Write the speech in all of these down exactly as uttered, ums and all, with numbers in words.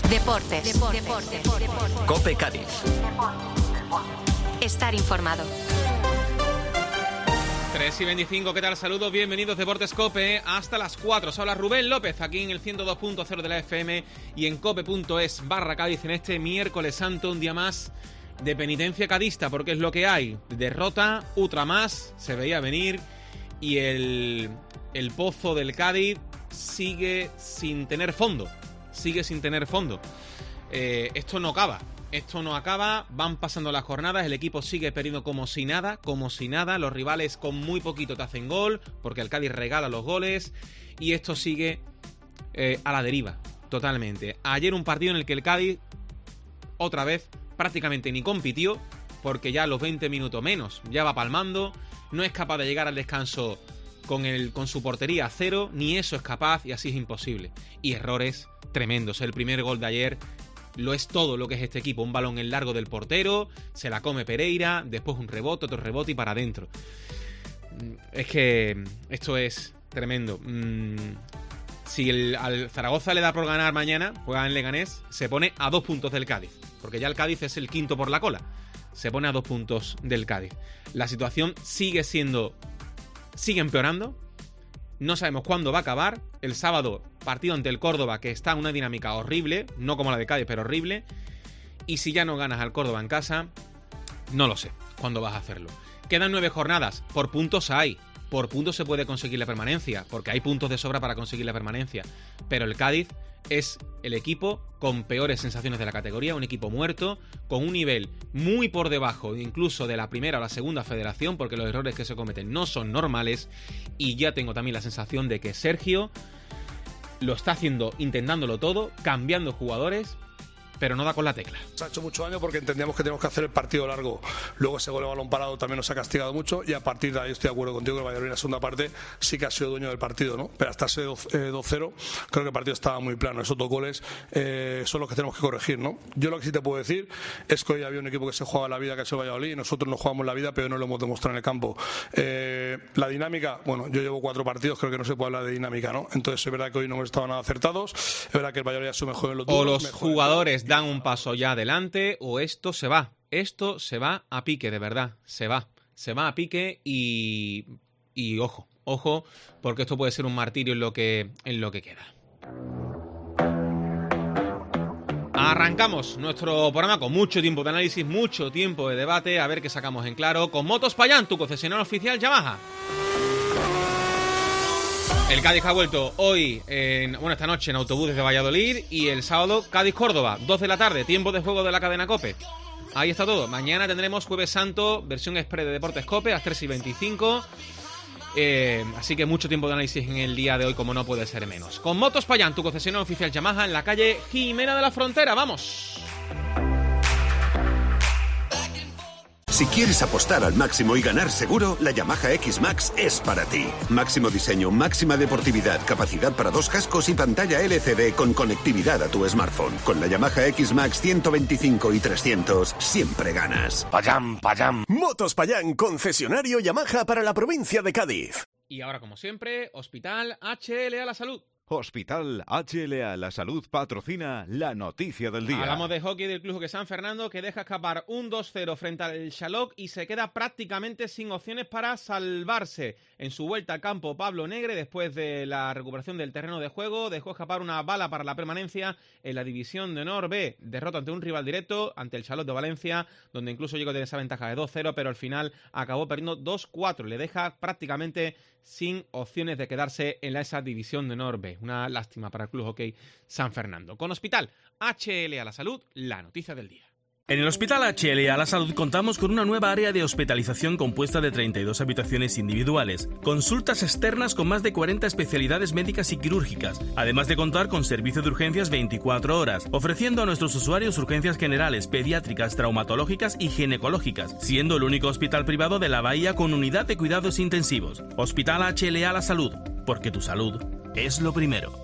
Deportes. Deportes. Deportes. Deportes. COPE Cádiz. Estar informado. tres y veinticinco, ¿qué tal? Saludos, bienvenidos Deportes COPE hasta las cuatro. Se habla Rubén López aquí en el ciento dos punto cero de la F M y en cope punto es barra Cádiz en este miércoles santo, un día más de penitencia cadista, porque es lo que hay. Derrota, otra más, se veía venir y el, el pozo del Cádiz sigue sin tener fondo. Sigue sin tener fondo. Eh, esto no acaba. Esto no acaba, van pasando las jornadas, el equipo sigue perdiendo como si nada, como si nada, los rivales con muy poquito te hacen gol, porque el Cádiz regala los goles, y esto sigue eh, a la deriva, totalmente. Ayer un partido en el que el Cádiz, otra vez, prácticamente ni compitió, porque ya a los veinte minutos menos, ya va palmando, no es capaz de llegar al descanso con, el, con su portería a cero, ni eso es capaz, y así es imposible. Y errores tremendos, el primer gol de ayer lo es todo lo que es este equipo. Un balón en largo del portero, se la come Pereira, después un rebote, otro rebote y para adentro. Es que esto es tremendo. Si el, al Zaragoza le da por ganar mañana, juega en Leganés, se pone a dos puntos del Cádiz, porque ya el Cádiz es el quinto por la cola. Se pone a dos puntos del Cádiz. La situación sigue siendo, sigue empeorando. No sabemos cuándo va a acabar. El sábado, partido ante el Córdoba, que está en una dinámica horrible, no como la de Cádiz, pero horrible. Y si ya no ganas al Córdoba en casa, no lo sé cuándo vas a hacerlo. Quedan nueve jornadas, por puntos hay. Por puntos se puede conseguir la permanencia, porque hay puntos de sobra para conseguir la permanencia. Pero el Cádiz es el equipo con peores sensaciones de la categoría, un equipo muerto, con un nivel muy por debajo incluso de la primera o la segunda federación, porque los errores que se cometen no son normales, y ya tengo también la sensación de que Sergio lo está haciendo, intentándolo todo, cambiando jugadores, pero no da con la tecla. Se ha hecho mucho daño porque entendíamos que teníamos que hacer el partido largo. Luego ese gol de balón parado también nos ha castigado mucho, y a partir de ahí estoy de acuerdo contigo que el Valladolid en la segunda parte sí que ha sido dueño del partido, ¿no? Pero hasta ese dos cero creo que el partido estaba muy plano. Esos dos goles eh, son los que tenemos que corregir, ¿no? Yo lo que sí te puedo decir es que hoy había un equipo que se juega la vida, que es el Valladolid, y nosotros nos jugamos la vida, pero no lo hemos demostrado en el campo. Eh, la dinámica, bueno, yo llevo cuatro partidos, creo que no se puede hablar de dinámica, ¿no? Entonces es verdad que hoy no hemos estado nada acertados, es verdad que el Valladolid ha sido mejor en los duelos. O los jugadores dan un paso ya adelante, o esto se va. Esto se va a pique, de verdad. Se va. Se va a pique y... Y ojo, ojo, porque esto puede ser un martirio en lo que, en lo que queda. Arrancamos nuestro programa con mucho tiempo de análisis, mucho tiempo de debate, a ver qué sacamos en claro con Motos Payán, tu concesionario oficial Yamaha. El Cádiz ha vuelto hoy, en, bueno, esta noche en autobús desde Valladolid, y el sábado Cádiz-Córdoba, dos de la tarde, tiempo de juego de la cadena COPE. Ahí está todo. Mañana tendremos Jueves Santo, versión express de Deportes COPE, a las tres y veinticinco. Eh, así que mucho tiempo de análisis en el día de hoy, como no puede ser menos. Con Motos Payán, tu concesionario oficial Yamaha, en la calle Jimena de la Frontera. ¡Vamos! Si quieres apostar al máximo y ganar seguro, la Yamaha X-Max es para ti. Máximo diseño, máxima deportividad, capacidad para dos cascos y pantalla L C D con conectividad a tu smartphone. Con la Yamaha X-Max ciento veinticinco y trescientos, siempre ganas. Payán, Payán. Motos Payán, concesionario Yamaha para la provincia de Cádiz. Y ahora, como siempre, Hospital H L A La Salud. Hospital H L A La Salud patrocina la noticia del día. Hablamos de hockey del Club Hockey San Fernando, que deja escapar un dos cero frente al Xaloc y se queda prácticamente sin opciones para salvarse. En su vuelta al campo, Pablo Negre, después de la recuperación del terreno de juego, dejó escapar una bala para la permanencia en la División de Honor B. Derrota ante un rival directo, ante el Xaloc de Valencia, donde incluso llegó a tener esa ventaja de dos cero, pero al final acabó perdiendo dos cuatro. Le deja prácticamente sin opciones de quedarse en esa División de Honor B. Una lástima para el Club Hockey San Fernando. Con Hospital H L A La Salud, la noticia del día. En el Hospital H L A La Salud contamos con una nueva área de hospitalización compuesta de treinta y dos habitaciones individuales, consultas externas con más de cuarenta especialidades médicas y quirúrgicas, además de contar con servicio de urgencias veinticuatro horas, ofreciendo a nuestros usuarios urgencias generales, pediátricas, traumatológicas y ginecológicas, siendo el único hospital privado de la Bahía con unidad de cuidados intensivos. Hospital H L A La Salud, porque tu salud es lo primero.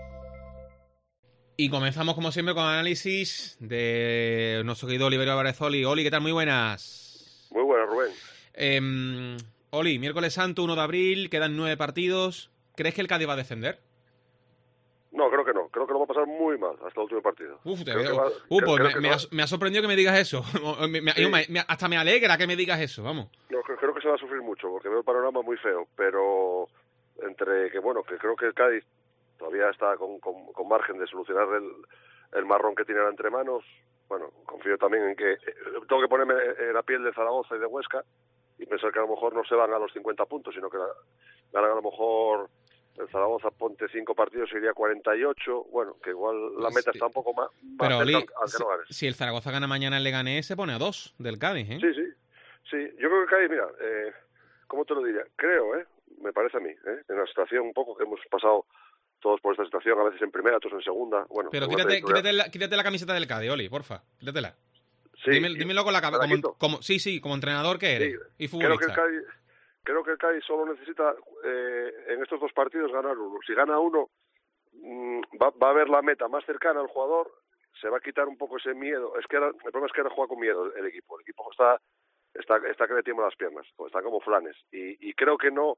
Y comenzamos, como siempre, con análisis de nuestro querido Oliverio Álvarez. Oli, Oli, ¿qué tal? Muy buenas. Muy buenas, Rubén. Eh, Oli, miércoles santo, uno de abril, quedan nueve partidos. ¿Crees que el Cádiz va a descender? No, creo que no. creo que lo va a pasar muy mal hasta el último partido. Uf, te creo veo. Va, uh, creo, pues creo me, que me, va, ha, me ha sorprendido que me digas eso. me, me, sí. me, hasta me alegra que me digas eso, vamos. No, creo, creo que se va a sufrir mucho, porque veo el panorama muy feo, pero entre que, bueno, que creo que el Cádiz todavía está con, con, con margen de solucionar el, el marrón que tiene entre manos. Bueno, confío también en que... Eh, tengo que ponerme en la piel de Zaragoza y de Huesca y pensar que a lo mejor no se van a los cincuenta puntos, sino que la, ganan a lo mejor... El Zaragoza ponte cinco partidos y iría cuarenta y ocho. Bueno, que igual la meta sí. está un poco más, más Pero, cerca, Oli, aunque si, no ganes. Si el Zaragoza gana mañana el Leganés, se pone a dos del Cádiz, ¿eh? Sí, sí. Sí, yo creo que Cádiz, mira, eh, ¿cómo te lo diría? Creo, ¿eh? Me parece a mí, ¿eh? En la situación un poco que hemos pasado todos por esta situación, a veces en primera, otros en segunda. Bueno, pero quítate, quítate, la, quítate la camiseta del Cádiz, Oli, porfa. Quítatela. Sí, Dime, dímelo con la cabeza. Como, como, sí, sí, como entrenador que eres. Sí, y futbolista. Creo que el Cádiz... Creo que el Cádiz solo necesita eh, en estos dos partidos ganar uno. Si gana uno, mmm, va, va a haber la meta más cercana al jugador, se va a quitar un poco ese miedo. Es que ahora, el problema es que ahora juega con miedo el, el equipo. El equipo está está está que le tiembla las piernas, pues está como flanes. Y, y creo que no,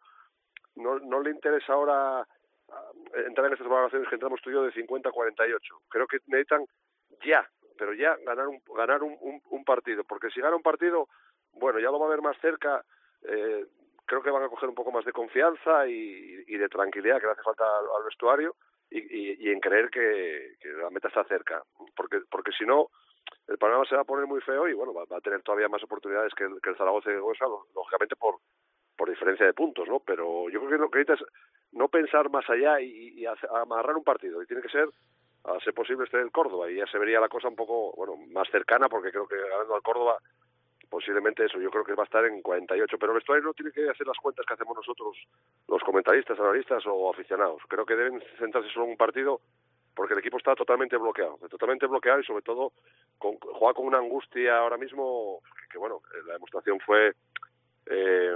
no no le interesa ahora entrar en estas valoraciones que entramos tú y yo de cincuenta a cuarenta y ocho. Creo que necesitan ya, pero ya ganar un ganar un, un, un partido. Porque si gana un partido, bueno, ya lo va a ver más cerca. Eh, creo que van a coger un poco más de confianza y, y de tranquilidad que le hace falta al, al vestuario y, y, y en creer que, que la meta está cerca, porque porque si no el panorama se va a poner muy feo y bueno, va, va a tener todavía más oportunidades que el, que el Zaragoza y el Huesca, lógicamente por por diferencia de puntos, ¿no? Pero yo creo que lo que necesitas es no pensar más allá y, y hacer, amarrar un partido, y tiene que ser, a ser posible, este del Córdoba, y ya se vería la cosa un poco, bueno, más cercana, porque creo que ganando al Córdoba posiblemente eso, yo creo que va a estar en cuarenta y ocho, pero el vestuario no tiene que hacer las cuentas que hacemos nosotros, los comentaristas, analistas o aficionados. Creo que deben centrarse solo en un partido, porque el equipo está totalmente bloqueado, totalmente bloqueado y sobre todo con, juega con una angustia ahora mismo, que, que bueno, la demostración fue eh,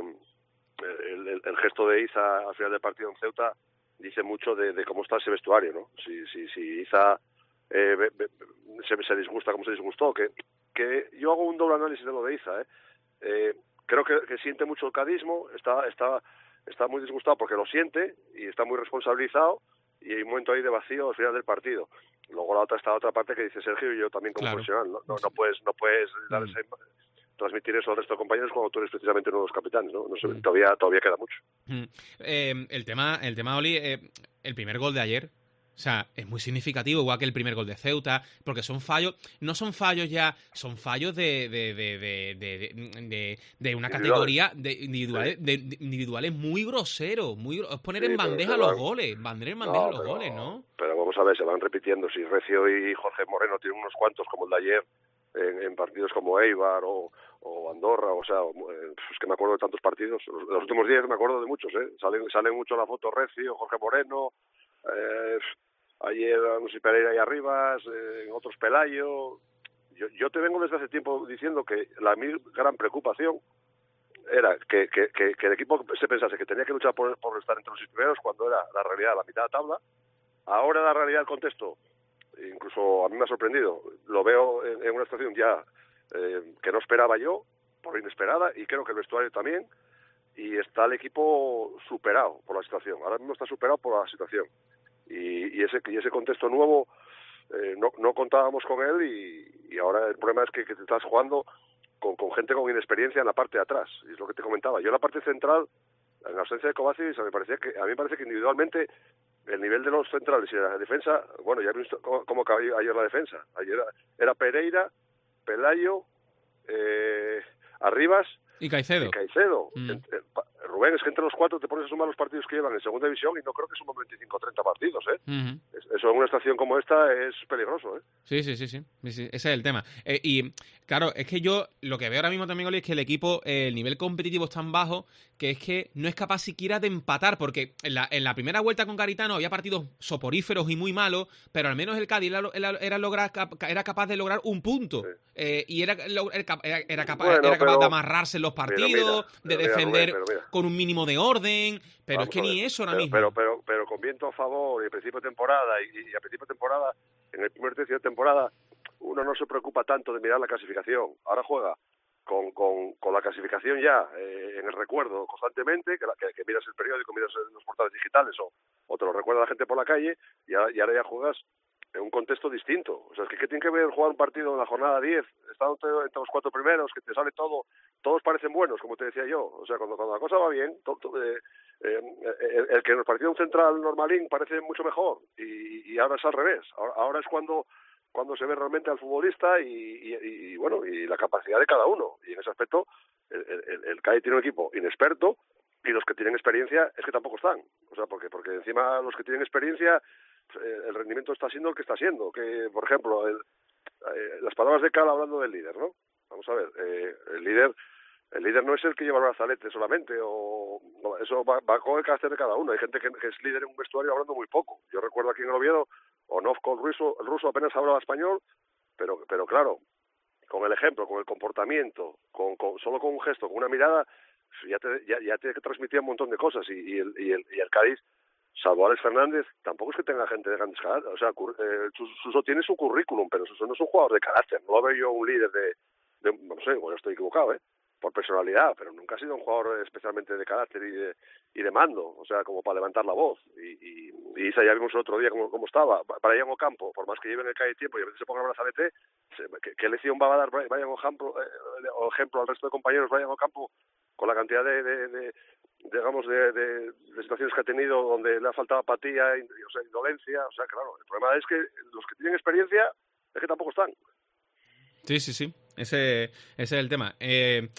el, el, el gesto de Iza al final del partido en Ceuta, dice mucho de, de cómo está ese vestuario, ¿no? Si, si, si Iza eh, be, be, se, se disgusta como se disgustó, que que yo hago un doble análisis de lo de Iza, ¿eh? Eh, creo que, que siente mucho el cadismo, está está está muy disgustado porque lo siente y está muy responsabilizado y hay un momento ahí de vacío al final del partido. Luego la otra está la otra parte que dice Sergio y yo también como claro. profesional, no, no, no puedes no puedes dar ese, transmitir eso al resto de compañeros cuando tú eres precisamente uno de los capitanes, ¿no? No sé, mm. todavía todavía queda mucho. Mm. Eh, el tema el tema Oli, eh, el primer gol de ayer. O sea, es muy significativo, igual que el primer gol de Ceuta, porque son fallos, no son fallos ya, son fallos de de de de de, de, de una categoría de individuales, sí. de, de individuales muy groseros, muy es poner sí, en bandeja los van... goles, poner en bandeja no, los pero, goles, ¿no? Pero vamos a ver, se van repitiendo. Si Recio y Jorge Moreno tienen unos cuantos como el de ayer en, en partidos como Eibar o, o Andorra, o sea, es que me acuerdo de tantos partidos. Los, los últimos días me acuerdo de muchos, ¿eh? Salen salen mucho la foto Recio, Jorge Moreno. Eh, Ayer, no sé, Pereira y Arribas, eh, en otros Pelayo. Yo, yo te vengo desde hace tiempo diciendo que la mi gran preocupación era que, que, que, que el equipo se pensase que tenía que luchar por, por estar entre los seis primeros cuando era la realidad la mitad de la tabla. Ahora la realidad del contexto, incluso a mí me ha sorprendido, lo veo en, en una situación ya eh, que no esperaba yo, por inesperada, y creo que el vestuario también, y está el equipo superado por la situación. Ahora mismo está superado por la situación. Y, y ese y ese contexto nuevo eh, no, no contábamos con él y, y ahora el problema es que, que te estás jugando con, con gente con inexperiencia en la parte de atrás, y es lo que te comentaba. Yo en la parte central, en la ausencia de Kovacic, me parecía que a mí me parece que individualmente el nivel de los centrales y de la defensa, bueno, ya he visto cómo, cómo acabó ayer la defensa. Ayer era, era Pereira, Pelayo, eh, Arribas y Caicedo. Y Caicedo. Mm. Rubén, es que entre los cuatro te pones a sumar los partidos que llevan en segunda división y no creo que suman veinticinco o treinta partidos, ¿eh? Uh-huh. Eso en una estación como esta es peligroso, ¿eh? Sí, sí, sí, sí. sí ese es el tema. Eh, y, claro, es que yo lo que veo ahora mismo también, Oli, es que el equipo, eh, el nivel competitivo es tan bajo que es que no es capaz siquiera de empatar, porque en la, en la primera vuelta con Garitano había partidos soporíferos y muy malos, pero al menos el Cádiz era, era, era, lograr, era capaz de lograr un punto. Sí. Eh, y era, era, era capaz, bueno, era capaz pero, de amarrarse en los partidos, mira, mira, de defender mira, Rubén, con un mínimo de orden, pero Vamos es que ni eso ahora pero, mismo. Pero, pero, pero con viento a favor y a principio de temporada, y, y a principio de temporada, en el primer tercio de temporada, uno no se preocupa tanto de mirar la clasificación. Ahora juega con, con, con la clasificación ya eh, en el recuerdo constantemente, que, la, que, que miras el periódico, miras los portales digitales o, o te lo recuerda la gente por la calle, y ahora, y ahora ya juegas en un contexto distinto. O sea, es que ¿qué tiene que ver jugar un partido en la jornada diez, estando entre los cuatro primeros, que te sale todo, todos parecen buenos, como te decía yo? O sea, cuando, cuando la cosa va bien, to, to, eh, eh, el, el que nos parecía un central normalín parece mucho mejor, y, y ahora es al revés. Ahora, ahora es cuando cuando se ve realmente al futbolista y, y, y bueno, y la capacidad de cada uno. Y en ese aspecto, el, el, el Cádiz tiene un equipo inexperto, y los que tienen experiencia es que tampoco están. O sea, porque porque encima los que tienen experiencia, eh, el rendimiento está siendo el que está siendo. Que, por ejemplo, el, eh, las palabras de Cal hablando del líder, ¿no? Vamos a ver, eh, el líder el líder no es el que lleva el brazalete solamente, o no, eso va, va con el carácter de cada uno. Hay gente que, que es líder en un vestuario hablando muy poco. Yo recuerdo aquí en el Oviedo, Onovko, el ruso, el ruso apenas hablaba español, pero pero claro, con el ejemplo, con el comportamiento, con, con solo con un gesto, con una mirada, ya te, ya, ya te transmitía un montón de cosas. Y, y, el, y, el, y el Cádiz, salvo Alex Fernández, tampoco es que tenga gente de grandes carácter. O sea, eh, Suso tiene su currículum, pero Suso no es un jugador de carácter. No lo veo yo un líder de, de no sé, bueno, estoy equivocado, ¿eh? Por personalidad, pero nunca ha sido un jugador especialmente de carácter y de, y de mando, o sea, como para levantar la voz. Y, y, y Isa, ya vimos el otro día cómo, cómo estaba. Brian Ocampo, por más que lleve en el Cádiz tiempo y a veces se ponga el brazalete, ¿qué, qué lección va a dar Brian Ocampo, eh, o ejemplo al resto de compañeros Brian Ocampo, con la cantidad de, de, de digamos, de, de, de situaciones que ha tenido donde le ha faltado apatía, o sea, indolencia? O sea, claro, el problema es que los que tienen experiencia es que tampoco están. Sí, sí, sí. Ese, ese es el tema. Eh,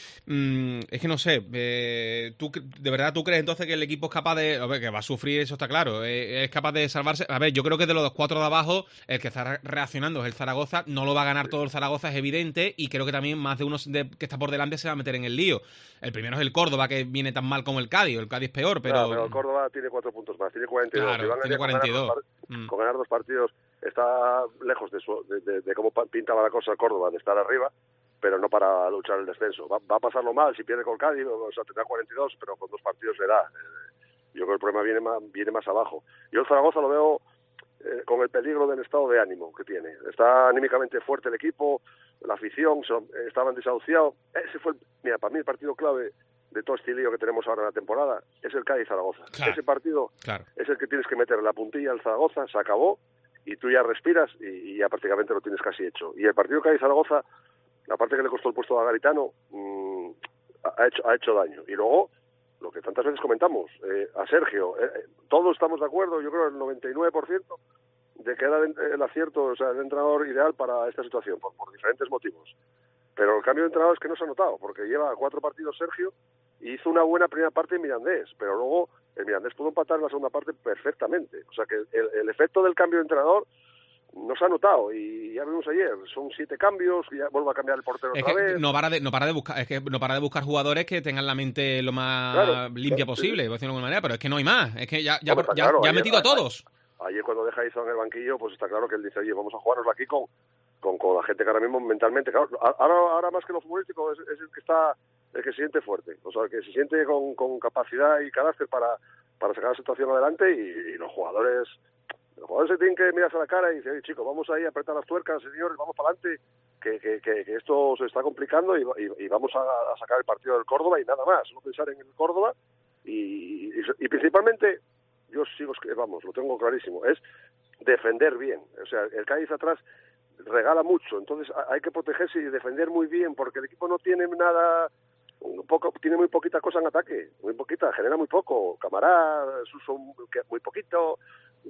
mmm, es que no sé. Eh, ¿tú, ¿De verdad tú crees entonces que el equipo es capaz de... A ver, que va a sufrir, eso está claro. Eh, es capaz de salvarse. A ver, yo creo que de los cuatro de abajo, el que está reaccionando es el Zaragoza. No lo va a ganar todo el Zaragoza, es evidente. Y creo que también más de uno de, que está por delante se va a meter en el lío. El primero es el Córdoba, que viene tan mal como el Cádiz. El Cádiz peor, pero... Claro, pero el Córdoba tiene cuatro puntos más. Tiene cuarenta y dos. Claro, y tiene cuarenta y dos. Con ganar, mm. con ganar dos partidos está lejos de, su, de, de, de cómo pintaba la cosa el Córdoba, de estar arriba, pero no para luchar el descenso. Va, va a pasarlo mal si pierde con Cádiz, o sea, tendrá cuarenta y dos, pero con dos partidos le da. Eh, yo creo que el problema viene más, viene más abajo. Yo el Zaragoza lo veo eh, con el peligro del estado de ánimo que tiene. Está anímicamente fuerte el equipo, la afición, se, eh, estaban desahuciados. Ese fue, el, mira, para mí el partido clave de todo este lío que tenemos ahora en la temporada es el Cádiz-Zaragoza. Claro. Ese partido claro. es el que tienes que meter en la puntilla al Zaragoza, se acabó, y tú ya respiras y, y ya prácticamente lo tienes casi hecho. Y el partido Cádiz-Zaragoza, la parte que le costó el puesto a Garitano, mmm, ha hecho ha hecho daño. Y luego, lo que tantas veces comentamos, eh, a Sergio, eh, todos estamos de acuerdo, yo creo el noventa y nueve por ciento, de que era el, el acierto, o sea, el entrenador ideal para esta situación, por, por diferentes motivos. Pero el cambio de entrenador es que no se ha notado, porque lleva cuatro partidos Sergio y hizo una buena primera parte en Mirandés, pero luego el Mirandés pudo empatar en la segunda parte perfectamente. O sea que el, el efecto del cambio de entrenador no se ha notado, y ya vimos ayer, son siete cambios, y ya vuelve a cambiar el portero es otra que vez. No para de, no para de buscar, es que no para de buscar jugadores que tengan la mente lo más claro, limpia claro, posible, sí. por decirlo de alguna manera, pero es que no hay más, es que ya, ya, Hombre, ya, claro, ya ha ayer, metido a todos. Ayer, ayer cuando deja Isa en el banquillo, pues está claro que él dice, oye, vamos a jugárnosla aquí con, con, con la gente que ahora mismo mentalmente, claro, ahora, ahora más que lo futbolístico es, es el que está, el que se siente fuerte, o sea, el que se siente con, con capacidad y carácter para, para sacar la situación adelante, y, y los jugadores... Los jugadores se tienen que mirarse a la cara y decir, oye, chicos, vamos ahí a apretar las tuercas, señores, vamos para adelante, que, que, que, que esto se está complicando, y, y, y vamos a, a sacar el partido del Córdoba y nada más, no pensar en el Córdoba, y, y, y principalmente, yo sigo, vamos, lo tengo clarísimo, es defender bien. O sea, el Cádiz atrás regala mucho, entonces hay que protegerse y defender muy bien, porque el equipo no tiene nada... Un poco, tiene muy poquita cosa en ataque, muy poquita, genera muy poco. Camará, Suso muy poquito,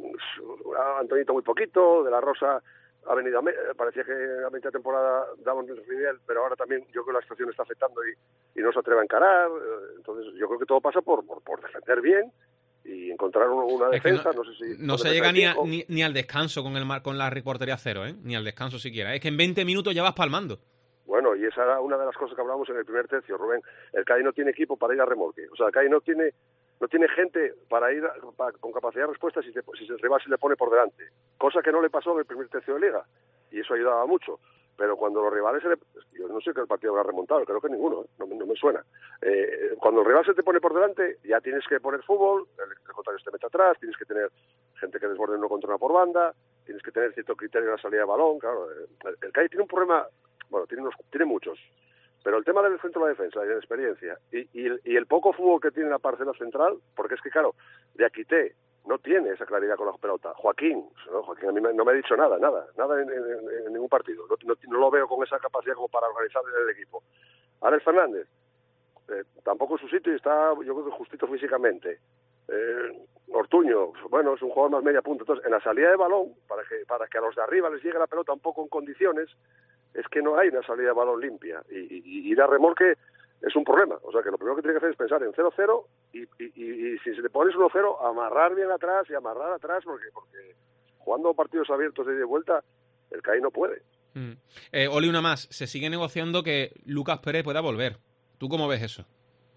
Antonito muy poquito, De la Rosa ha venido a me, parecía que a mitad de temporada daba un nivel, pero ahora también yo creo que la situación está afectando y, y no se atreve a encarar. Entonces yo creo que todo pasa por, por, por defender bien y encontrar una defensa. No, no sé si no se llega ni, a, ni, ni al descanso con el mar, con la reportería cero, ¿eh? Ni al descanso siquiera. Es que en veinte minutos ya vas palmando. Bueno, y esa era una de las cosas que hablábamos en el primer tercio, Rubén. El Cádiz no tiene equipo para ir a remolque. O sea, el Cádiz no tiene no tiene gente para ir a, para, con capacidad de respuesta si, te, si el rival se le pone por delante. Cosa que no le pasó en el primer tercio de Liga. Y eso ayudaba mucho. Pero cuando los rivales se le... Yo no sé que el partido habrá remontado, creo que ninguno, ¿eh? no, no me suena. Eh, cuando el rival se te pone por delante, ya tienes que poner fútbol, el, el contrario se te mete atrás, tienes que tener gente que desborde no controla por banda, tienes que tener cierto criterio en la salida de balón. Claro, el, el Cádiz tiene un problema... Bueno, tiene, unos, tiene muchos, Pero el tema del centro de la defensa y de experiencia y, y, el, y el poco fútbol que tiene la parcela central, porque es que, claro, de Aquité no tiene esa claridad con la pelota. Joaquín, ¿no? Joaquín a mí me, no me ha dicho nada, nada, nada en, en, en ningún partido. No, no, no lo veo con esa capacidad como para organizar el equipo. Alex Fernández, eh, tampoco en su sitio y está, yo creo que justito físicamente. Eh, Ortuño, bueno, es un jugador más media punta. Entonces, en la salida de balón, para que para que a los de arriba les llegue la pelota un poco en condiciones, es que no hay una salida de balón limpia. Y, y, y la remolque es un problema. O sea, que lo primero que tiene que hacer es pensar en cero cero y, y, y, y si se le pones uno cero, amarrar bien atrás y amarrar atrás, porque porque jugando partidos abiertos de ida y vuelta, el C A I no puede. Mm. Eh, Oli, una más. Se sigue negociando que Lucas Pérez pueda volver. ¿Tú cómo ves eso?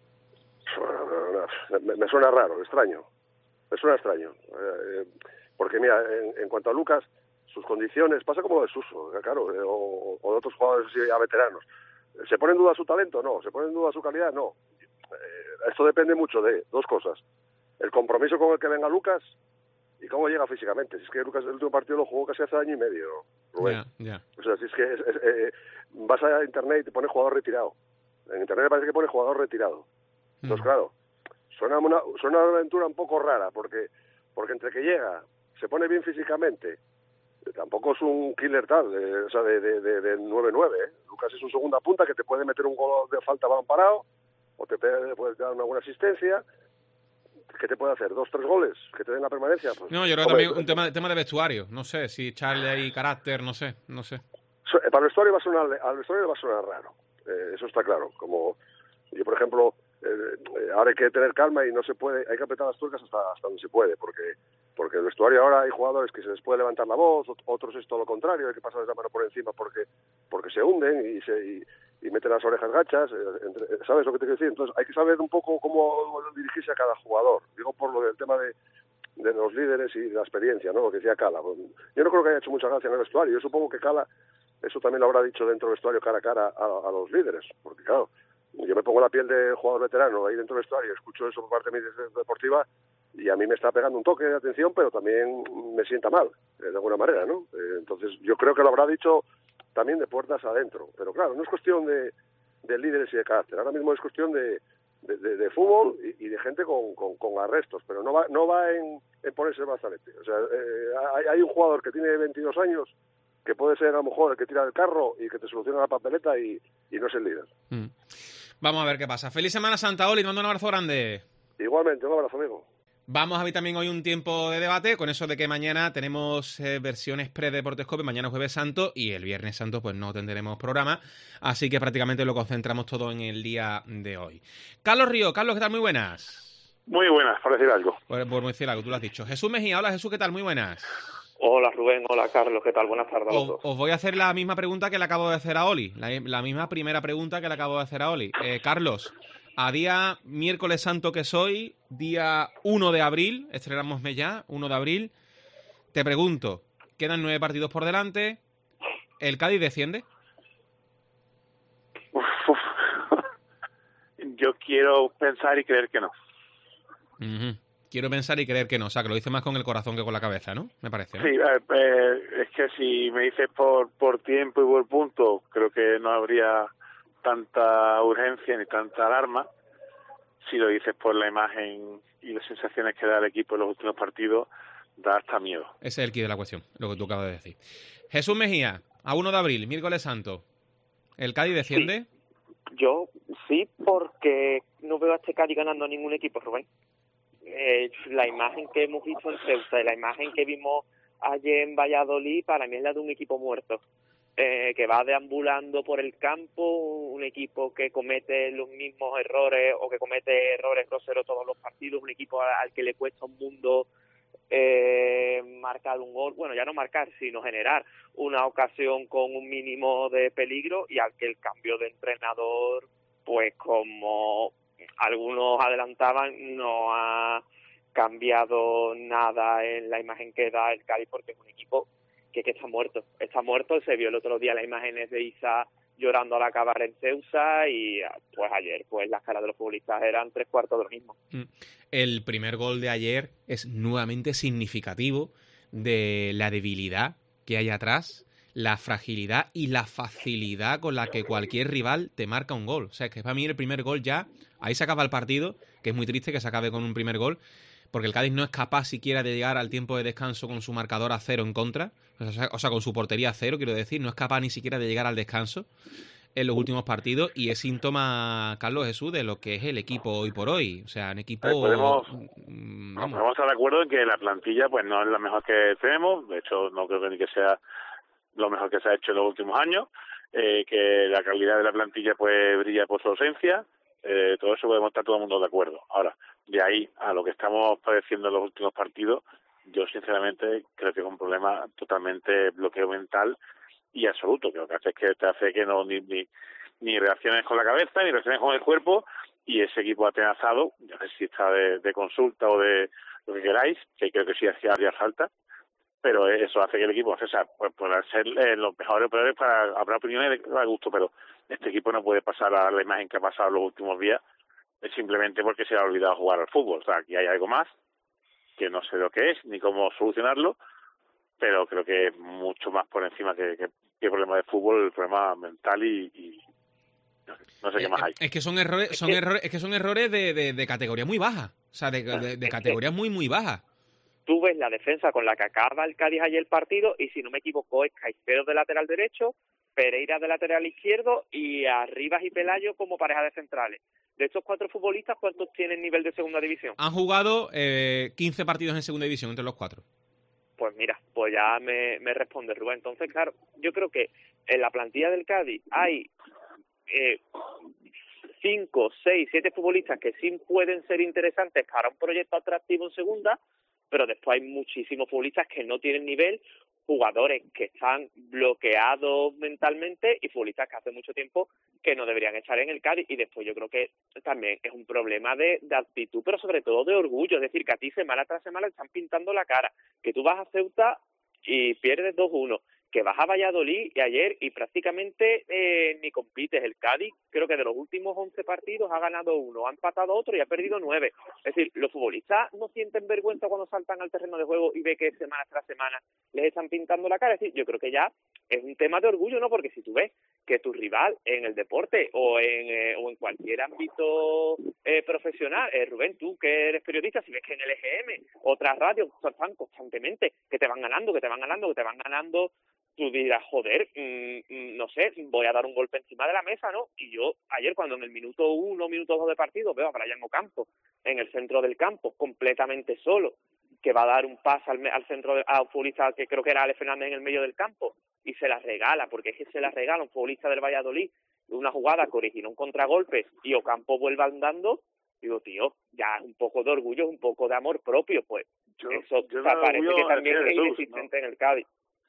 Me, me suena raro, extraño. Me suena extraño. Eh, porque, mira, en, en cuanto a Lucas, sus condiciones, pasa como de Suso, claro, eh, o, o de otros jugadores así, ya veteranos. ¿Se pone en duda su talento? No. ¿Se pone en duda su calidad? No. Eh, esto depende mucho de dos cosas. El compromiso con el que venga Lucas y cómo llega físicamente. Si es que Lucas el último partido lo jugó casi hace año y medio, Rubén. Yeah, yeah. O sea, si es que es, es, eh, vas a internet y te pone jugador retirado. En internet me parece que pone jugador retirado. Entonces, mm. claro, suena una, suena una aventura un poco rara, porque porque entre que llega, se pone bien físicamente, tampoco es un killer tal, de, o sea, de, de, de, de nueve nueve, ¿eh? Lucas es un segunda punta que te puede meter un gol de falta balón parado, o te puede, puede dar una buena asistencia. ¿Qué te puede hacer? ¿Dos, tres goles? ¿Que te den la permanencia? Pues, no, yo creo que también un tema, tema de vestuario. No sé, si echarle ahí carácter, no sé, no sé. Para el vestuario va a sonar, al vestuario va a sonar raro. Eh, eso está claro. Como yo, por ejemplo, eh, ahora hay que tener calma y no se puede, hay que apretar las tuercas hasta, hasta donde se puede, porque porque el vestuario ahora hay jugadores que se les puede levantar la voz, otros es todo lo contrario, hay que pasarles la mano por encima porque porque se hunden y se y, y meten las orejas gachas, eh, entre, ¿sabes lo que te quiero decir? Entonces hay que saber un poco cómo dirigirse a cada jugador. Digo por lo del tema de, de los líderes y de la experiencia, ¿no? Lo que decía Cala. Yo no creo que haya hecho mucha gracia en el vestuario. Yo supongo que Cala eso también lo habrá dicho dentro del vestuario cara a cara a, a los líderes, porque claro, yo me pongo la piel de jugador veterano ahí dentro del vestuario, escucho eso por parte de mi deportiva y a mí me está pegando un toque de atención, pero también me sienta mal, eh, de alguna manera, ¿no? Eh, entonces yo creo que lo habrá dicho también de puertas adentro, pero claro, no es cuestión de, de líderes y de carácter, ahora mismo es cuestión de, de, de, de fútbol y, y de gente con, con, con arrestos, pero no va no va en, en ponerse el brazalete. O sea, eh, hay, hay un jugador que tiene veintidós años que puede ser a lo mejor el que tira el carro y que te soluciona la papeleta y, y no es el líder. Mm. Vamos a ver qué pasa. Feliz Semana Santa, Oli, te mando un abrazo grande. Igualmente, un abrazo, amigo. Vamos a ver también hoy un tiempo de debate con eso de que mañana tenemos eh, versiones pre-Deportes Cope, mañana es Jueves Santo y el Viernes Santo pues no tendremos programa, así que prácticamente lo concentramos todo en el día de hoy. Carlos Río, Carlos, ¿qué tal? Muy buenas. Muy buenas, por decir algo. Por, por decir algo, tú lo has dicho. Jesús Mejía, hola Jesús, ¿qué tal? Muy buenas. Hola Rubén, hola Carlos, ¿qué tal? Buenas tardes a los os, dos. Os voy a hacer la misma pregunta que le acabo de hacer a Oli, la, la misma primera pregunta que le acabo de hacer a Oli. Eh, Carlos, a día miércoles santo que soy, día uno de abril, estrenámosme ya, uno de abril, te pregunto, quedan nueve partidos por delante, ¿el Cádiz desciende? Uf, uf. Yo quiero pensar y creer que no. Uh-huh. Quiero pensar y creer que no, o sea, que lo dice más con el corazón que con la cabeza, ¿no? Me parece, ¿no? Sí, eh, eh, es que si me dices por, por tiempo y por punto, creo que no habría tanta urgencia ni tanta alarma. Si lo dices por la imagen y las sensaciones que da el equipo en los últimos partidos, da hasta miedo. Ese es el quid de la cuestión, lo que tú acabas de decir. Jesús Mejía, a uno de abril, miércoles santo, ¿el Cádiz desciende? Sí. Yo sí, porque no veo a este Cádiz ganando a ningún equipo, Rubén. Eh, la imagen que hemos visto en Ceuta y la imagen que vimos ayer en Valladolid para mí es la de un equipo muerto, eh, que va deambulando por el campo, un equipo que comete los mismos errores o que comete errores groseros todos los partidos, un equipo al que le cuesta un mundo eh, marcar un gol, bueno, ya no marcar, sino generar una ocasión con un mínimo de peligro y al que el cambio de entrenador, pues como algunos adelantaban, no ha cambiado nada en la imagen que da el Cádiz, porque es un equipo que, que está muerto, está muerto. Se vio el otro día las imágenes de Isa llorando al acabar en Ceuta y pues ayer pues las caras de los futbolistas eran tres cuartos de lo mismo. El primer gol de ayer es nuevamente significativo de la debilidad que hay atrás, la fragilidad y la facilidad con la que cualquier rival te marca un gol. O sea, es que para mí el primer gol ya, ahí se acaba el partido, que es muy triste que se acabe con un primer gol, porque el Cádiz no es capaz siquiera de llegar al tiempo de descanso con su marcador a cero en contra, o sea, o sea con su portería a cero, quiero decir, no es capaz ni siquiera de llegar al descanso en los últimos partidos, y es síntoma, Carlos Jesús, de lo que es el equipo hoy por hoy. O sea, un equipo... Eh, podemos, mm, vamos. podemos estar de acuerdo en que la plantilla pues no es la mejor que tenemos, de hecho no creo que ni que sea lo mejor que se ha hecho en los últimos años, eh, que la calidad de la plantilla pues brilla por su ausencia, eh, todo eso podemos estar todo el mundo de acuerdo. Ahora, de ahí a lo que estamos padeciendo en los últimos partidos, yo sinceramente creo que es un problema totalmente bloqueo mental y absoluto, que lo que hace es que te hace que no ni, ni, ni reacciones con la cabeza, ni reacciones con el cuerpo, y ese equipo atenazado, ya sé si está de, de consulta o de lo que queráis, que creo que sí hacía haría falta, pero eso hace que el equipo, o sea, pues pueda ser eh, los mejores operadores para, habrá opiniones de, de gusto, pero este equipo no puede pasar a la imagen que ha pasado los últimos días, es simplemente porque se ha olvidado jugar al fútbol. O sea, aquí hay algo más, que no sé lo que es, ni cómo solucionarlo, pero creo que es mucho más por encima que, que, que el problema de fútbol, el problema mental y, y no sé, no sé qué más hay. Es que son errores, son errores, es que son errores de, de, de categoría muy baja, o sea, de, de, de categoría muy muy baja. Tú ves la defensa con la que acaba el Cádiz ayer el partido, y si no me equivoco es Caicedo de lateral derecho, Pereira de lateral izquierdo y Arribas y Pelayo como pareja de centrales. De estos cuatro futbolistas, ¿cuántos tienen nivel de segunda división? Han jugado eh, quince partidos en segunda división entre los cuatro. Pues mira, pues ya me, me responde Rubén. Entonces, claro, yo creo que en la plantilla del Cádiz hay eh, cinco, seis, siete futbolistas que sí pueden ser interesantes para un proyecto atractivo en segunda, pero después hay muchísimos futbolistas que no tienen nivel, jugadores que están bloqueados mentalmente y futbolistas que hace mucho tiempo que no deberían estar en el Cádiz. Y después yo creo que también es un problema de, de actitud, pero sobre todo de orgullo. Es decir, que a ti semana tras semana están pintando la cara, que tú vas a Ceuta y pierdes dos uno, que vas a Valladolid y ayer y prácticamente eh, ni compites. El Cádiz creo que de los últimos once partidos ha ganado uno, ha empatado otro y ha perdido nueve. Es decir, los futbolistas no sienten vergüenza cuando saltan al terreno de juego y ve que semana tras semana les están pintando la cara. Es decir, yo creo que ya es un tema de orgullo, ¿no? Porque si tú ves que tu rival en el deporte o en eh, o en cualquier ámbito eh, profesional, eh, Rubén, tú que eres periodista, si ves que en el E G M, otras radios están constantemente que te van ganando, que te van ganando, que te van ganando, tú dirás, joder, mmm, no sé, voy a dar un golpe encima de la mesa, ¿no? Y yo ayer cuando en el minuto uno, minuto dos de partido veo a Brian Ocampo en el centro del campo, completamente solo, que va a dar un pase al, al centro de, a un futbolista que creo que era Ale Fernández en el medio del campo, y se la regala, porque es que se la regala un futbolista del Valladolid, una jugada que originó un contragolpe y Ocampo vuelve andando. Digo, tío, ya es un poco de orgullo, un poco de amor propio, pues yo, eso yo parece que también es Jesús, inexistente, ¿no?, en el Cádiz.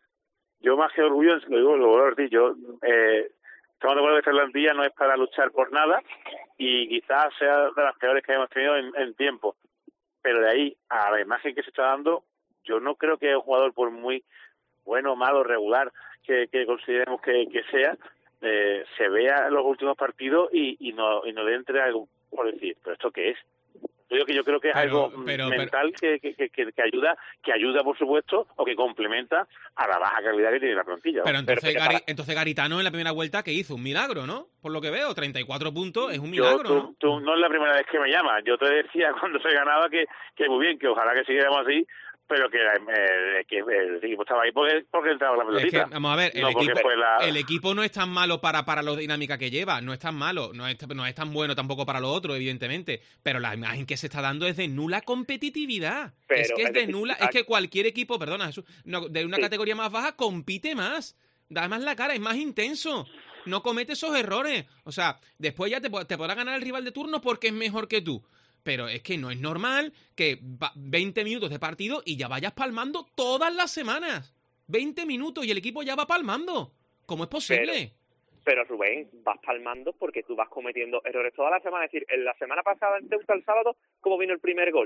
Yo más que orgullo, lo digo, lo vuelvo a decir, yo eh, estamos de acuerdo que esta plantilla no es para luchar por nada y quizás sea de las peores que hemos tenido en, en tiempo, pero de ahí a la imagen que se está dando, yo no creo que un jugador por muy bueno, malo, regular que, que consideremos que, que sea, eh, se vea en los últimos partidos y, y no y no le entre algo por decir, ¿pero esto qué es? Yo digo que yo creo que es pero, algo pero, mental pero... Que, que, que, que ayuda, que ayuda por supuesto, o que complementa a la baja calidad que tiene la plantilla. Pero entonces, pero, Gary, para... entonces Garitano en la primera vuelta que hizo un milagro, ¿no? Por lo que veo, treinta y cuatro puntos es un milagro, yo, tú, ¿no? Tú no es la primera vez que me llamas. Yo te decía cuando se ganaba que, que muy bien, que ojalá que siguiéramos así, pero que, eh, que el equipo estaba ahí porque, porque entraba la pelotita. Es que, vamos a ver, el, no equipo, la... el equipo no es tan malo para, para la dinámica que lleva, no es tan malo, no es, no es tan bueno tampoco para lo otro, evidentemente, pero la imagen que se está dando es de nula competitividad. Pero, es que es de nula, es que cualquier equipo, perdona Jesús, no, de una sí. categoría más baja compite más, da más la cara, es más intenso, no comete esos errores. O sea, después ya te, te podrá ganar el rival de turno porque es mejor que tú. Pero es que no es normal que veinte minutos de partido y ya vayas palmando todas las semanas. veinte minutos y el equipo ya va palmando. ¿Cómo es posible? Pero, pero Rubén, vas palmando porque tú vas cometiendo errores toda la semana. Es decir, en la semana pasada en Ceuta, el sábado, ¿cómo vino el primer gol?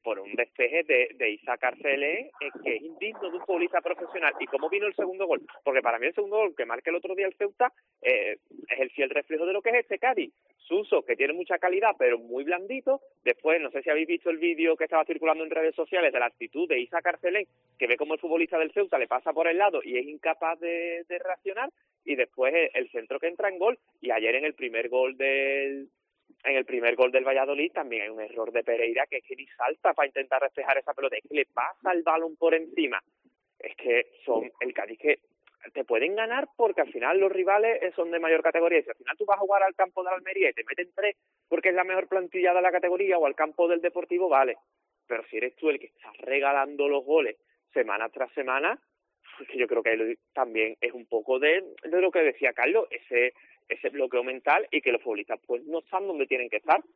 por un despeje de, de Isaac Arcelé, eh, que es indigno de un futbolista profesional. ¿Y cómo vino el segundo gol? Porque para mí el segundo gol que marca el otro día el Ceuta eh, es el fiel reflejo de lo que es este Cádiz. Suso, que tiene mucha calidad, pero muy blandito. Después, no sé si habéis visto el vídeo que estaba circulando en redes sociales de la actitud de Isaac Arcelé, que ve como el futbolista del Ceuta le pasa por el lado y es incapaz de, de reaccionar. Y después el, el centro que entra en gol. Y ayer en el primer gol del... En el primer gol del Valladolid también hay un error de Pereira que es que ni salta para intentar despejar esa pelota, es que le pasa el balón por encima. Es que son el Cádiz que te pueden ganar porque al final los rivales son de mayor categoría. Y si al final tú vas a jugar al campo de la Almería y te meten tres porque es la mejor plantilla de la categoría, o al campo del Deportivo, vale. Pero si eres tú el que estás regalando los goles semana tras semana, pues que yo creo que también es un poco de, de lo que decía Carlos, ese ese bloqueo mental, y que los futbolistas pues no están donde tienen que estar.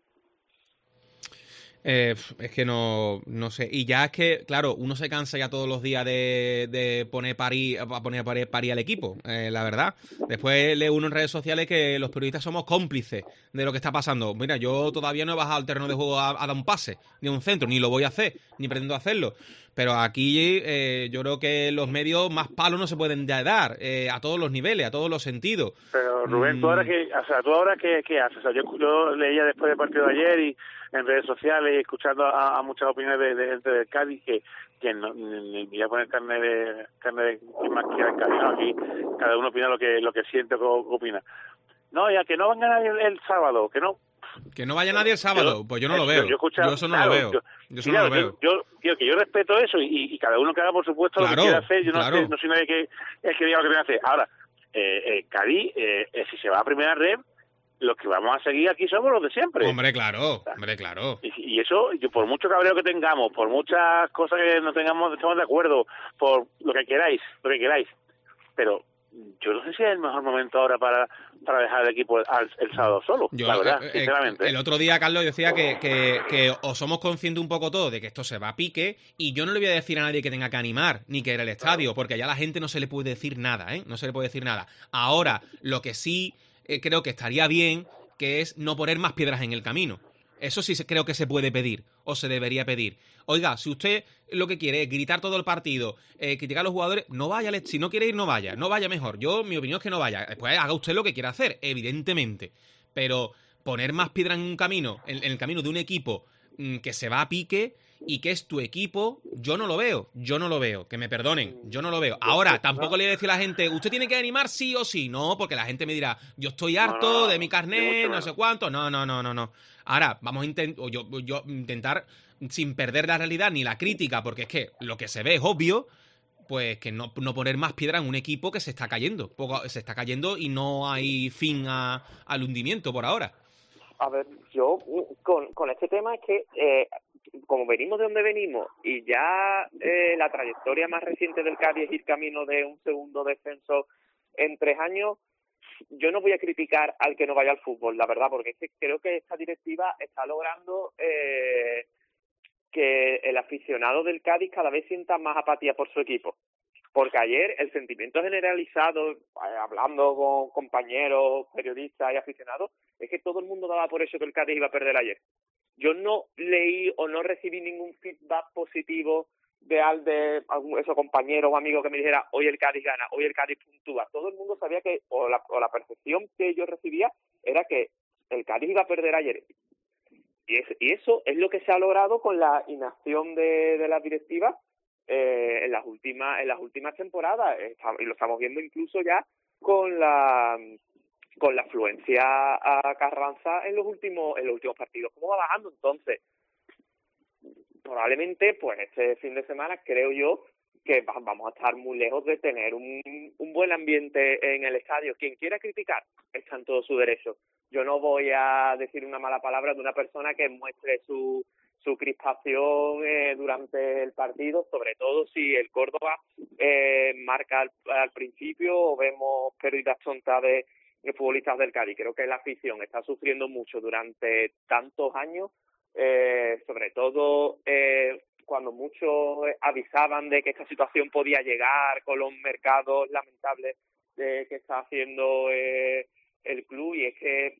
Eh, es que no, no sé. Y ya es que, claro, uno se cansa ya todos los días de, de poner pari, a poner pari, pari al equipo, eh, la verdad. Después lee uno en redes sociales que los periodistas somos cómplices de lo que está pasando. Mira, yo todavía no he bajado al terreno de juego a, a dar un pase, ni un centro, ni lo voy a hacer, ni pretendo hacerlo. Pero aquí eh, yo creo que los medios más palos no se pueden dar, eh, a todos los niveles, a todos los sentidos. Pero Rubén, mm. ¿tú ahora qué, o sea, ¿tú ahora qué, qué haces? O sea, yo, yo leía después del partido de ayer y en redes sociales y escuchando a, a muchas opiniones de, de gente del Cádiz que, que no, ni, ni voy a poner carne de carne de quien más quiera en Cádiz, ¿no? Aquí cada uno opina lo que lo que siente o que opina. No, ya que no van a ganar el, el sábado, que no. Que no vaya nadie el sábado, yo, pues yo no lo veo. Yo, yo, escuchado, yo eso no claro, lo veo. Yo, yo eso claro, no lo veo. Yo, yo, que yo respeto eso y, y cada uno que haga, por supuesto, claro, lo que quiera hacer. Yo no, claro. sé, no soy nadie que, el que diga lo que tiene que hacer. Ahora, eh, eh, Cádiz, eh, eh, si se va a primera red, los que vamos a seguir aquí somos los de siempre. Hombre, claro, hombre, claro. Y, y eso, yo, por mucho cabreo que tengamos, por muchas cosas que no tengamos, estemos de acuerdo, por lo que queráis, lo que queráis, pero yo no sé si es el mejor momento ahora para, para dejar el equipo al, el sábado solo, yo, la verdad, eh, sinceramente. El otro día, Carlos, decía que, que, que o somos conscientes un poco todos de que esto se va a pique, y yo no le voy a decir a nadie que tenga que animar, ni que ir al estadio, porque allá a la gente no se le puede decir nada, ¿eh? No se le puede decir nada. Ahora, lo que sí eh, creo que estaría bien, que es no poner más piedras en el camino. Eso sí creo que se puede pedir, o se debería pedir. Oiga, si usted lo que quiere es gritar todo el partido, eh, criticar a los jugadores, no vaya. Si no quiere ir, no vaya. No vaya mejor. Yo, mi opinión es que no vaya. Después haga usted lo que quiera hacer, evidentemente. Pero poner más piedra en un camino, en, en el camino de un equipo mmm, que se va a pique y que es tu equipo, yo no lo veo. Yo no lo veo. Que me perdonen, yo no lo veo. Ahora, tampoco le voy a decir a la gente, usted tiene que animar sí o sí. No, porque la gente me dirá, yo estoy harto no, no, de mi carnet, no sé cuánto. No, no, no, no, no. Ahora, vamos a intentar, yo, yo intentar, sin perder la realidad ni la crítica, porque es que lo que se ve es obvio, pues que no, no poner más piedra en un equipo que se está cayendo. Poco, se está cayendo y no hay fin a, al hundimiento por ahora. A ver, yo con, con este tema es que, eh, como venimos de donde venimos y ya eh, la trayectoria más reciente del Cádiz es ir camino de un segundo descenso en tres años, yo no voy a criticar al que no vaya al fútbol, la verdad, porque es que creo que esta directiva está logrando eh, que el aficionado del Cádiz cada vez sienta más apatía por su equipo. Porque ayer el sentimiento generalizado, eh, hablando con compañeros, periodistas y aficionados, es que todo el mundo daba por eso que el Cádiz iba a perder ayer. Yo no leí o no recibí ningún feedback positivo de al de algún esos compañeros o amigos que me dijera hoy el Cádiz gana, hoy el Cádiz puntúa. Todo el mundo sabía que, o la, o la percepción que yo recibía era que el Cádiz iba a perder ayer. Y, es, y eso es lo que se ha logrado con la inacción de, de la directiva eh, en las últimas en las últimas temporadas. Y lo estamos viendo incluso ya con la con la afluencia a Carranza en los últimos en los últimos partidos. ¿Cómo va bajando? Entonces, probablemente, pues este fin de semana creo yo que vamos a estar muy lejos de tener un, un buen ambiente en el estadio. Quien quiera criticar está en todo su derecho. Yo no voy a decir una mala palabra de una persona que muestre su su crispación eh, durante el partido, sobre todo si el Córdoba eh, marca al, al principio o vemos pérdidas tontas de, de futbolistas del Cádiz. Creo que la afición está sufriendo mucho durante tantos años, eh, sobre todo eh, cuando muchos avisaban de que esta situación podía llegar con los mercados lamentables eh, que está haciendo eh, el club, y es que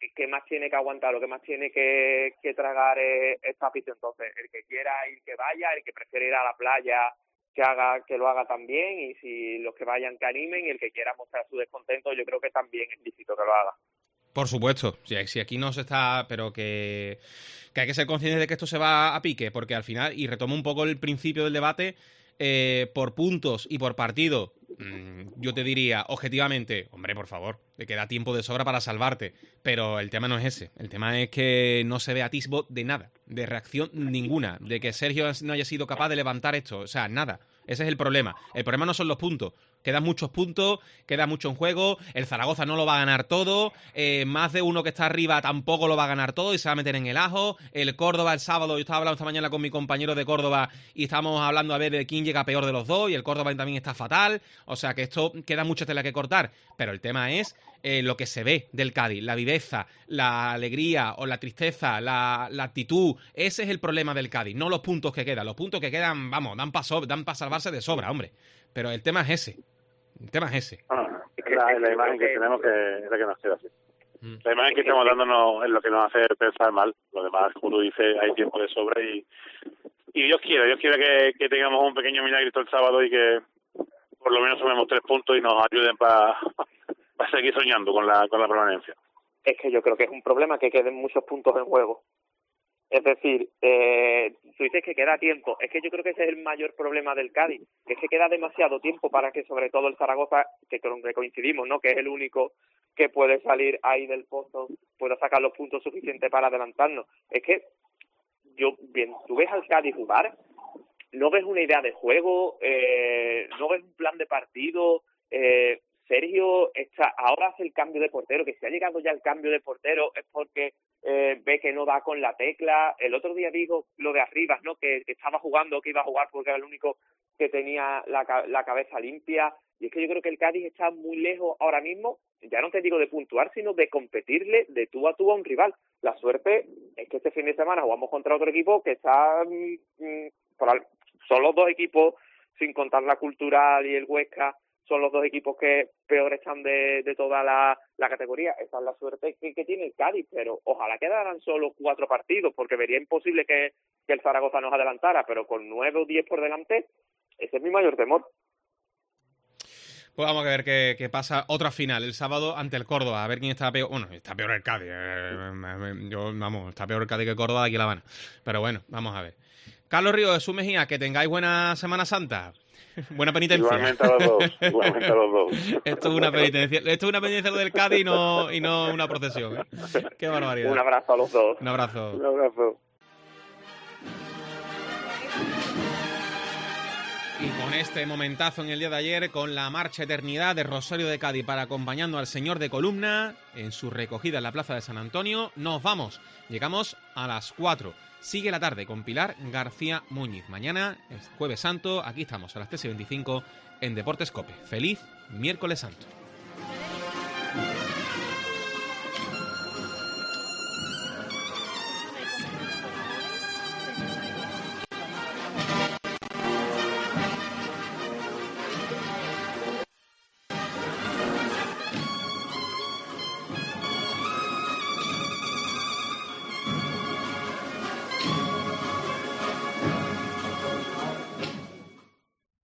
¿qué más tiene que aguantar o qué más tiene que, que tragar eh, esta afición? Entonces, el que quiera ir que vaya, el que prefiere ir a la playa que haga que lo haga también, y si los que vayan que animen, y el que quiera mostrar su descontento, yo creo que también es lícito que lo haga. Por supuesto, si, si aquí no se está, pero que, que hay que ser conscientes de que esto se va a pique, porque al final, y retomo un poco el principio del debate, eh, por puntos y por partido, mmm, yo te diría, objetivamente, hombre, por favor, te queda tiempo de sobra para salvarte, pero el tema no es ese, el tema es que no se ve atisbo de nada, de reacción ninguna, de que Sergio no haya sido capaz de levantar esto, o sea, nada. Ese es el problema. El problema no son los puntos. Quedan muchos puntos, queda mucho en juego. El Zaragoza no lo va a ganar todo. Eh, más de uno que está arriba tampoco lo va a ganar todo y se va a meter en el ajo. El Córdoba el sábado, yo estaba hablando esta mañana con mi compañero de Córdoba y estábamos hablando a ver de quién llega peor de los dos, y el Córdoba también está fatal. O sea que esto queda mucha tela que cortar. Pero el tema es eh, lo que se ve del Cádiz, la viveza, la alegría o la tristeza, la, la actitud. Ese es el problema del Cádiz, no los puntos que quedan. Los puntos que quedan, vamos, dan para so dan pa salvarse de sobra, hombre. Pero el tema es ese. El tema es ese. Ah, la, la imagen que tenemos que es la que nos queda así. Mm. La imagen que estamos dándonos es lo que nos hace pensar mal. Lo demás, como tú dices, hay tiempo de sobra y, y Dios quiere, Dios quiere que, que tengamos un pequeño milagrito el sábado y que por lo menos sumemos tres puntos y nos ayuden para pa seguir soñando con la, con la permanencia. Es que yo creo que es un problema que queden muchos puntos en juego. Es decir, eh, tú dices que queda tiempo. Es que yo creo que ese es el mayor problema del Cádiz, que es que queda demasiado tiempo para que sobre todo el Zaragoza, que con que coincidimos, ¿no?, que es el único que puede salir ahí del pozo, pueda sacar los puntos suficientes para adelantarnos. Es que yo, bien, tú ves al Cádiz jugar, no ves una idea de juego, eh, no ves un plan de partido. eh, Sergio está, ahora hace el cambio de portero, que si ha llegado ya el cambio de portero es porque eh, ve que no da con la tecla. El otro día dijo lo de Arribas, ¿no?, que, que estaba jugando, que iba a jugar porque era el único que tenía la, la cabeza limpia. Y es que yo creo que el Cádiz está muy lejos ahora mismo, ya no te digo de puntuar, sino de competirle de tú a tú a un rival. La suerte es que este fin de semana jugamos contra otro equipo que está... Mmm, por, son los dos equipos, sin contar la Cultural y el Huesca, son los dos equipos que peor están de, de toda la, la categoría. Esa es la suerte que, que tiene el Cádiz, pero ojalá quedaran solo cuatro partidos, porque vería imposible que, que el Zaragoza nos adelantara, pero con nueve o diez por delante, ese es mi mayor temor. Pues vamos a ver qué, qué pasa. Otra final, el sábado ante el Córdoba. A ver quién está peor. Bueno, está peor el Cádiz. Eh, yo, vamos, está peor el Cádiz que Córdoba de aquí a La Habana. Pero bueno, vamos a ver. Carlos Ríos, Jesús Mejía, que tengáis buena Semana Santa. Buena penitencia. Igualmente a los dos. Igualmente a los dos. Esto es una penitencia. Esto es una penitencia lo del Cádiz y no, y no una procesión, ¿eh? Qué barbaridad. Un abrazo a los dos. Un abrazo. Un abrazo. Y con este momentazo en el día de ayer, con la marcha Eternidad de Rosario de Cádiz para acompañando al señor de Columna en su recogida en la plaza de San Antonio, nos vamos. Llegamos a las cuatro. Sigue la tarde con Pilar García Muñiz. Mañana es Jueves Santo. Aquí estamos a las tres y veinticinco en Deportes COPE. Feliz miércoles santo.